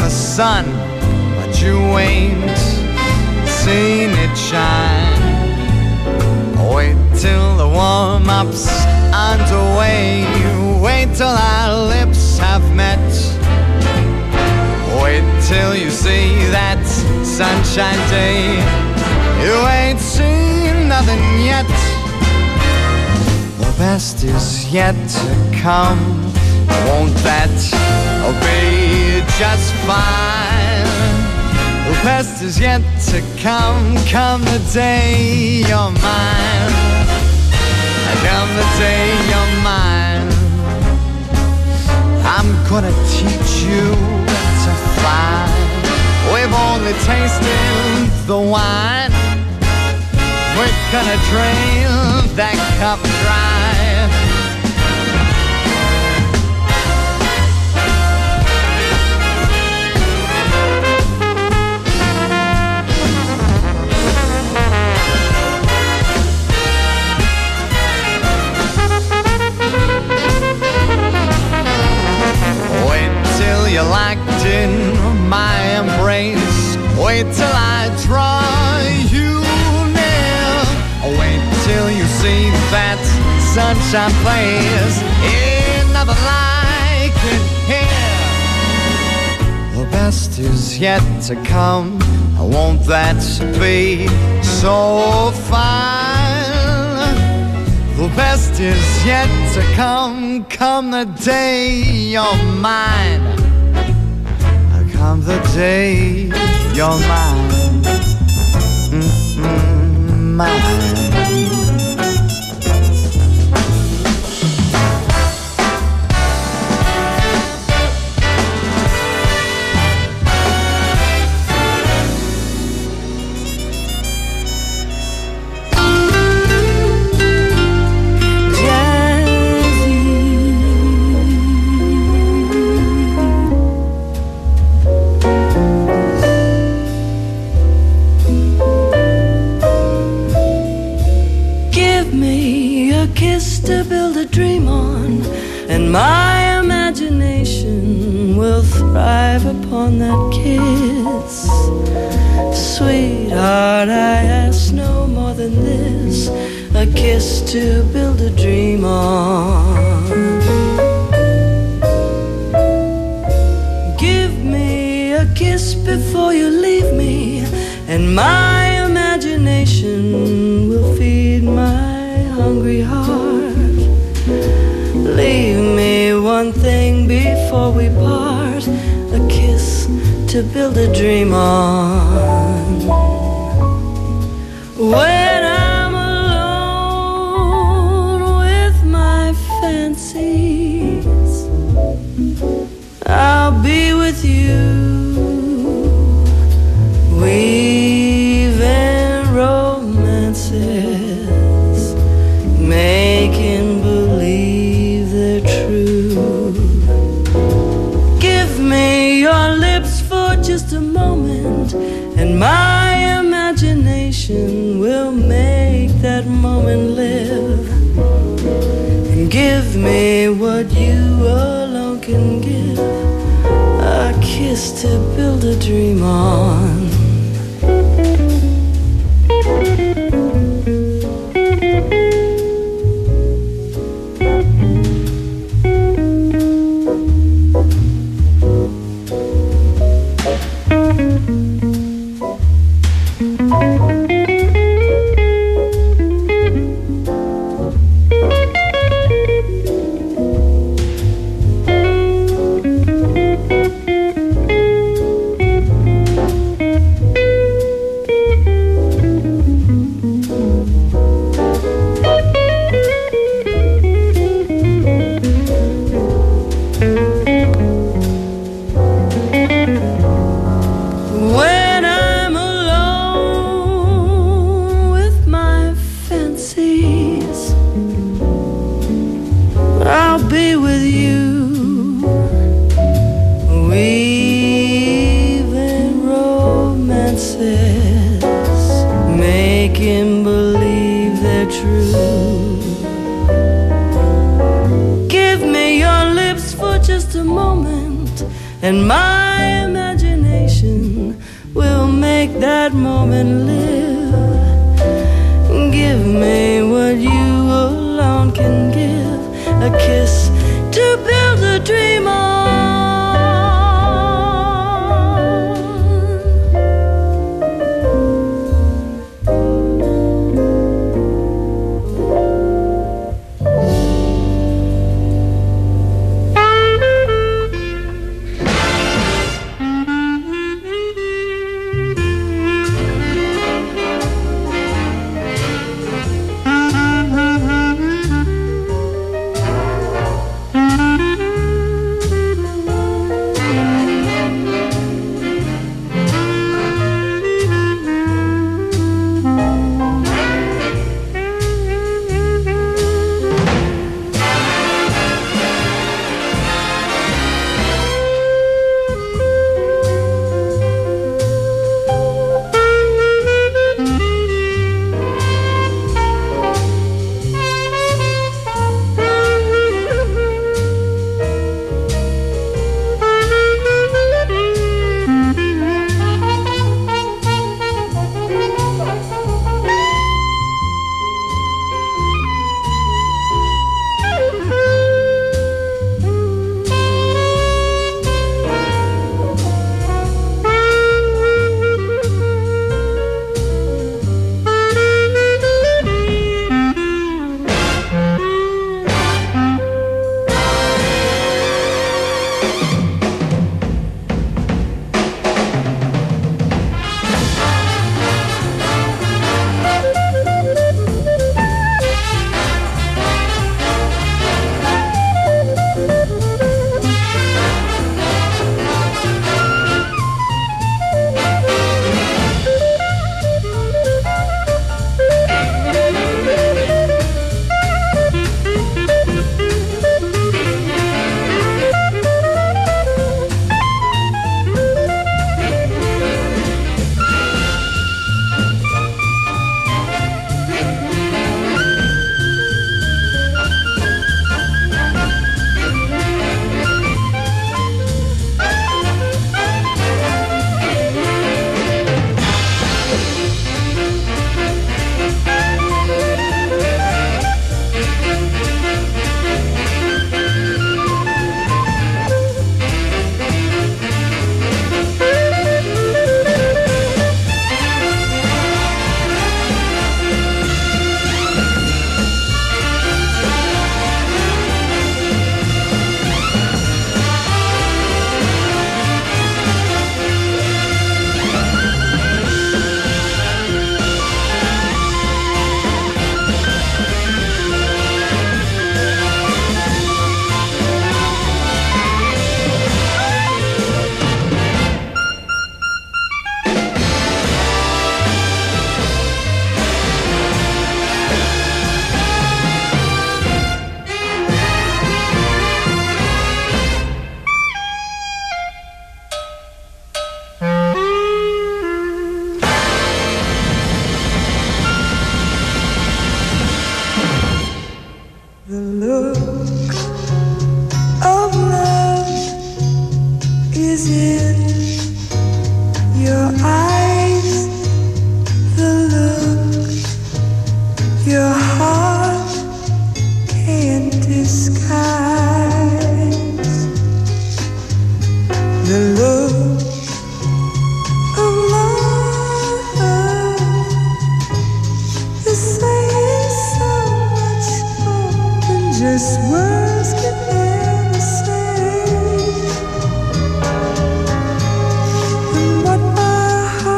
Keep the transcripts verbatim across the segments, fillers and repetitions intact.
sun, but you ain't seen it shine. Wait till the warm-up's underway. Wait till our lips have met. Wait till you see that sunshine day. You ain't seen nothing yet. The best is yet to come. Won't that be just fine? The best is yet to come. Come the day you're mine. Come the day you're mine. I'm gonna teach you to fly. We've only tasted the wine. We're gonna drain that cup dry. You're locked in my embrace. Wait till I draw you near. Wait till you see that sunshine place. Ain't nothing like it here. The best is yet to come. Won't that be so fine? The best is yet to come. Come the day you're mine. Come the day you're mine, mm-hmm, mine. To build a dream on, and my imagination will thrive upon that kiss. Sweetheart, I ask no more than this, a kiss to build a dream on. Give me a kiss before you leave me, and my imagination will feed my hungry heart. Leave me one thing before we part, a kiss to build a dream on. When I'm alone with my fancies, I'll be with you, weaving romances, making believe they're true. Give me your lips for just a moment, and my imagination will make that moment live. And give me what you alone can give, a kiss to build a dream on. And my imagination that moment live. Give me what you alone can give, a kiss to build a dream on. And what my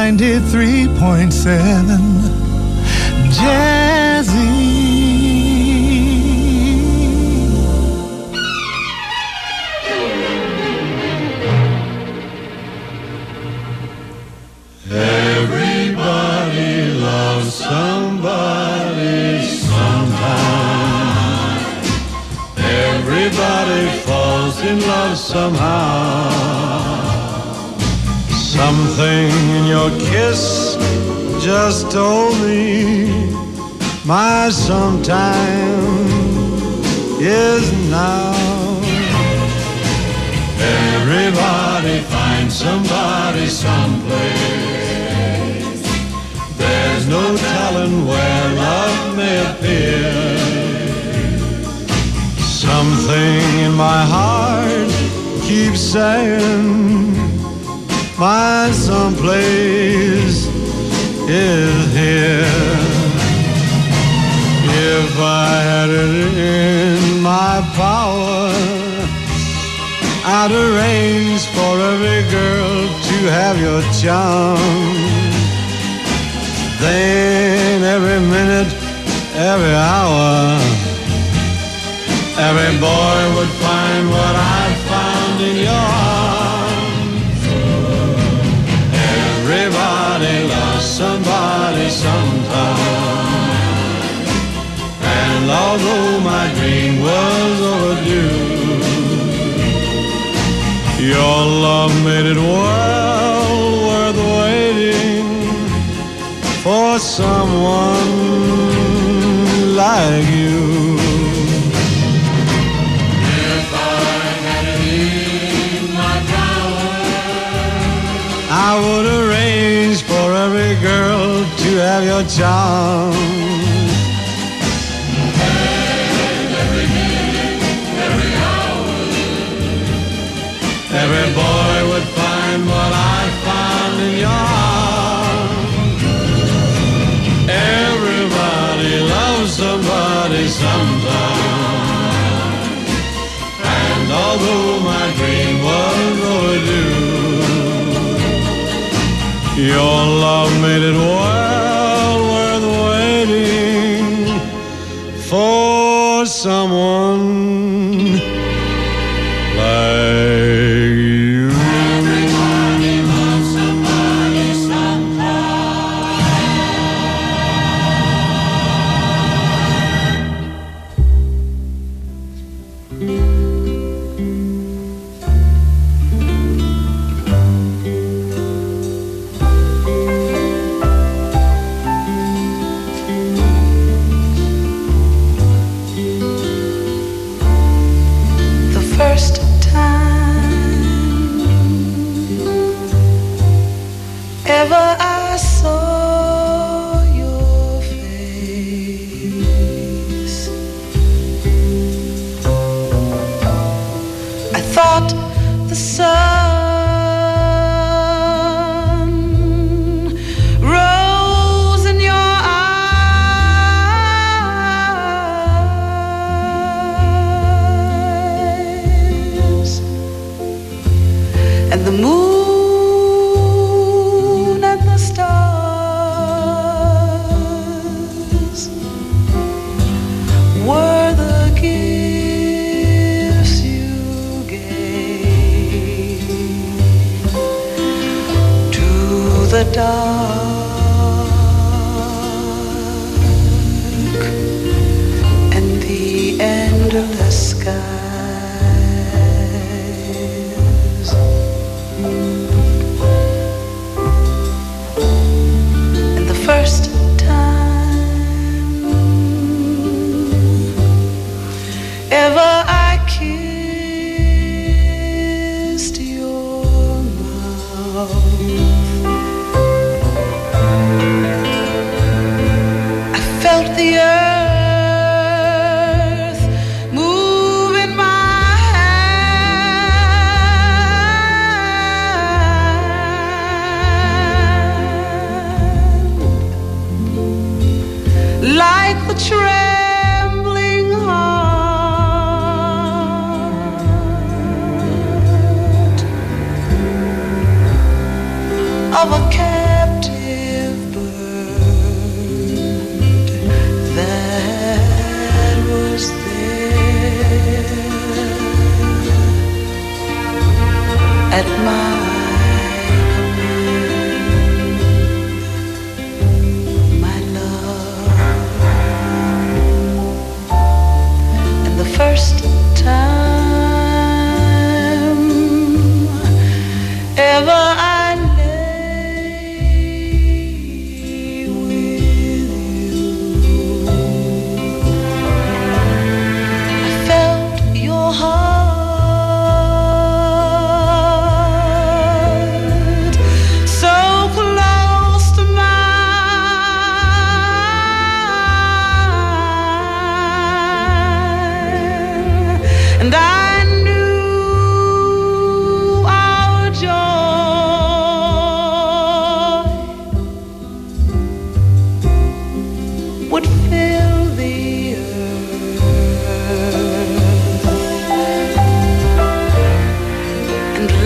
ninety-three point seven Jazzy. Everybody loves somebody sometime. Everybody falls in love somehow. Something in your kiss just told me my sometime is now. Everybody finds somebody someplace. There's no telling where love may appear. Something in my heart keeps saying my someplace is here. If I had it in my power, I'd arrange for every girl to have your charm. Then every minute, every hour, every boy would find what I found in your arms. Everybody loves somebody sometime. And although my dream was overdue, your love made it well worth waiting for someone like you. If I had it in my power, I would arrange for every girl to have your charm. Every boy would find what I found in your arms. Everybody loves somebody sometime. And although my dream was overdue, your love made it well worth waiting for someone like you. Everybody loves somebody The first ever I saw your face, I thought the sun rose in your eyes, and the moon were the gifts you gave to the dark and the endless skies. And the first ever I kissed your mouth,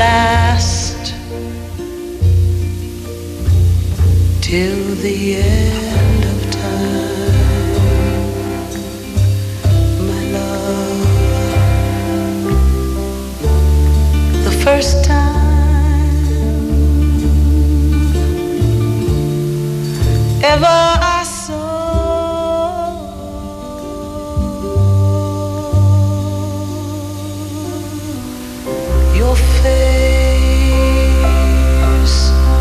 last till the end of time, my love. The first time ever I saw your face,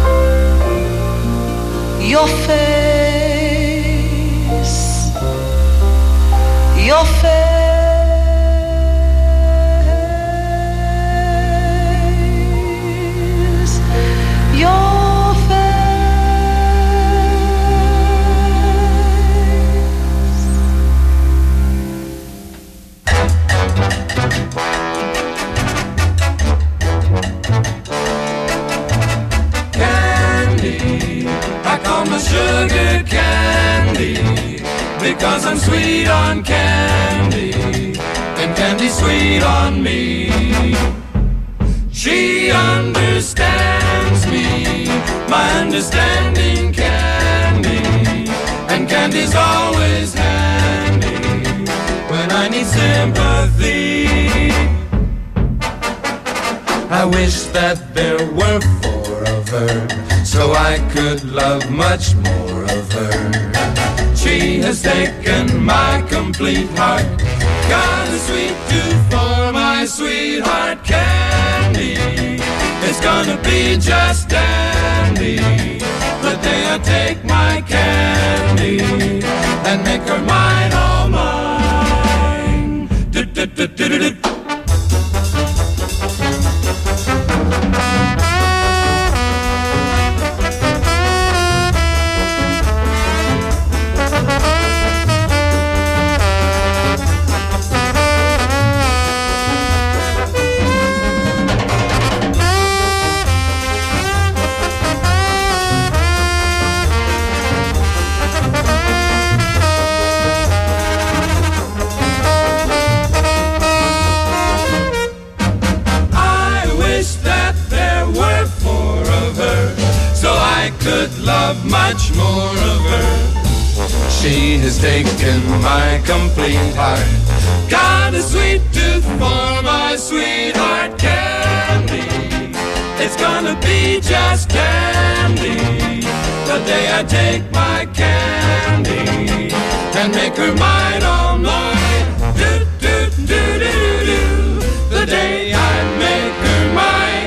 your face, your face, your Candy, I call my sugar candy, because I'm sweet on candy, and candy's sweet on me. She understands me, my understanding candy, and candy's always handy when I need sympathy. I wish that there were four of her, so I could love much more of her. She has taken my complete heart, got a sweet tooth for my sweetheart candy. It's gonna be just dandy the day I take my candy and make her mine, all mine. Do, do, do, do, do, do. Love much more of her. She has taken my complete heart, got a sweet tooth for my sweetheart candy. It's gonna be just candy the day I take my candy and make her mine, all mine. Do, do, do, do, do, do. The day I make her mine.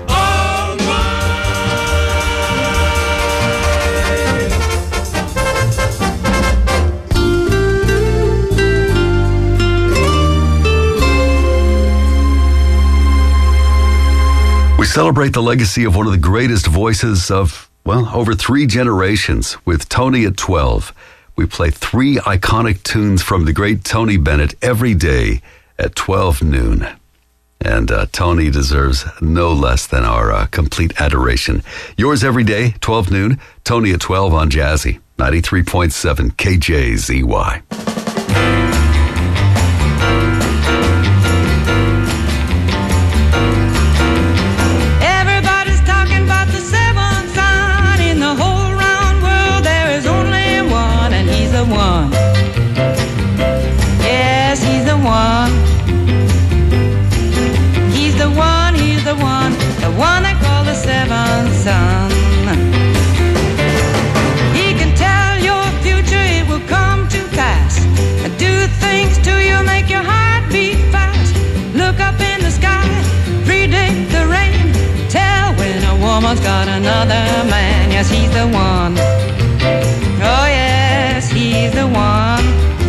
Celebrate the legacy of one of the greatest voices of, well, over three generations with Tony at twelve. We play three iconic tunes from the great Tony Bennett every day at twelve noon. And uh, Tony deserves no less than our uh, complete adoration. Yours every day, twelve noon, Tony at twelve on Jazzy, ninety-three point seven K J Z Y. One. Yes, he's the one. He's the one, he's the one, the one they call the seventh son. He can tell your future, it will come to pass. Do things to you, make your heart beat fast. Look up in the sky, predict the rain. Tell when a woman's got another man. Yes, he's the one. Oh yes, he's the one.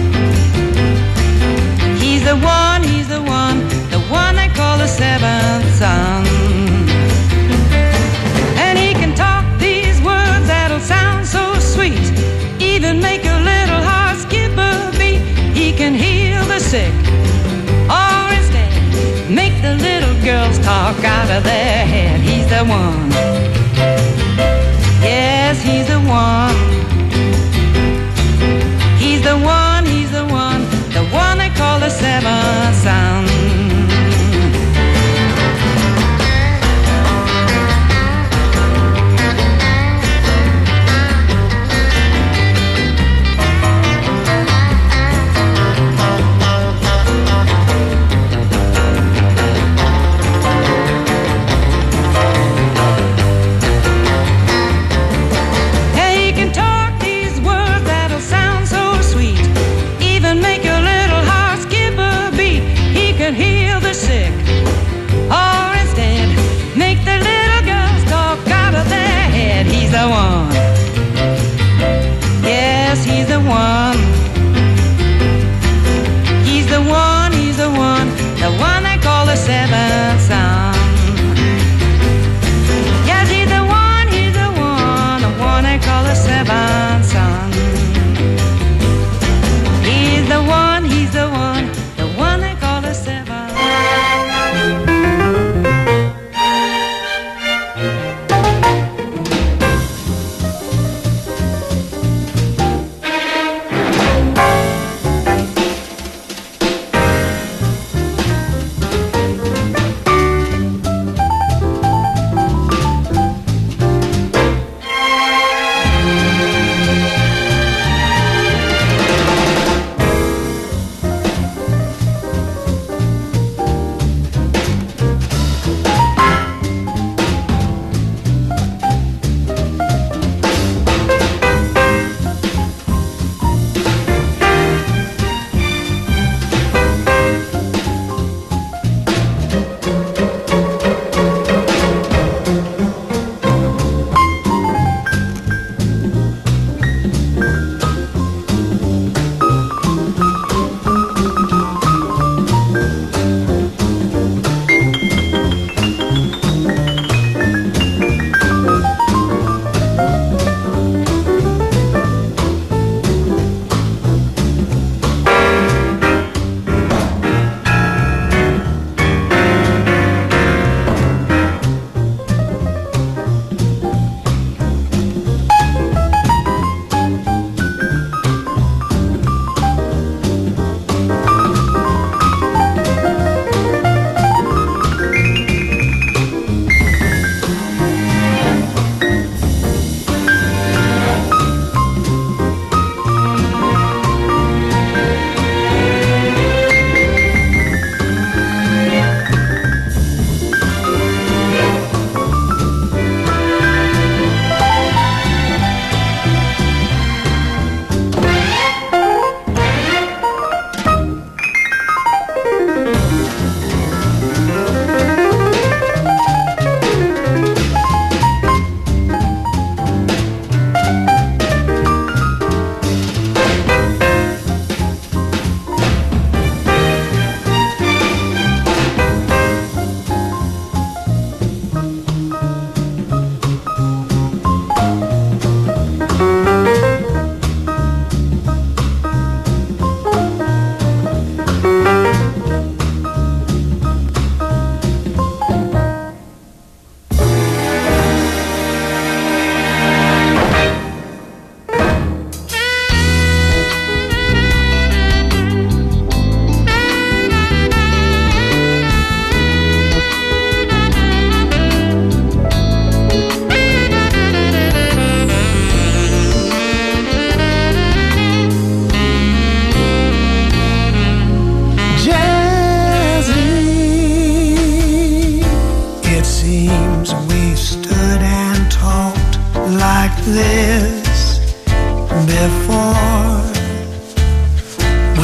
He's the one, he's the one, the one they call the seventh son. And he can talk these words that'll sound so sweet, even make your little heart skip a beat. He can heal the sick, or instead make the little girls talk out of their head. He's the one. Yes, he's the one. He's the one, he's the one, the one they call the seventh son.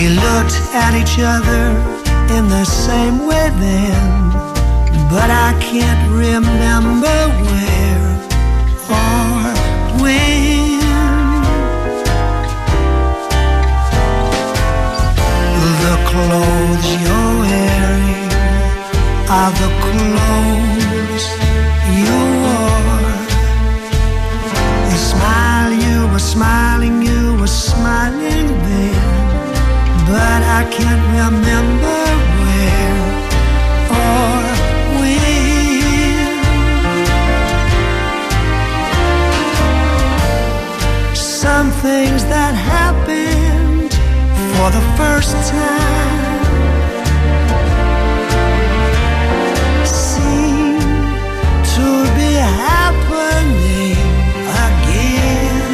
We looked at each other in the same way then, but I can't remember where or when. The clothes you're wearing are the clothes you wore. The smile you were smiling, you were smiling then, but I can't remember where or when. Some things that happened for the first time seem to be happening again.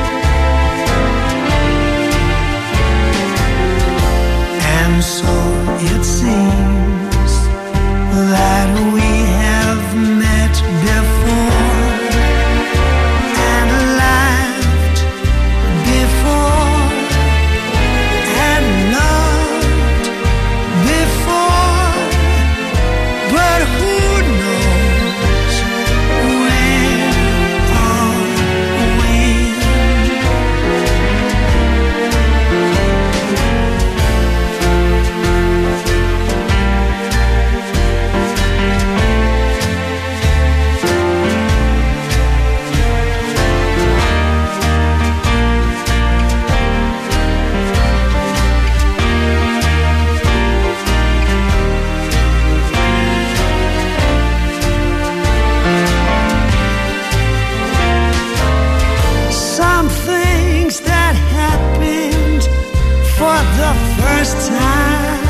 And so it seems that we have met before and laughed before and loved before, but who knows when or when. Some things that happened for the first time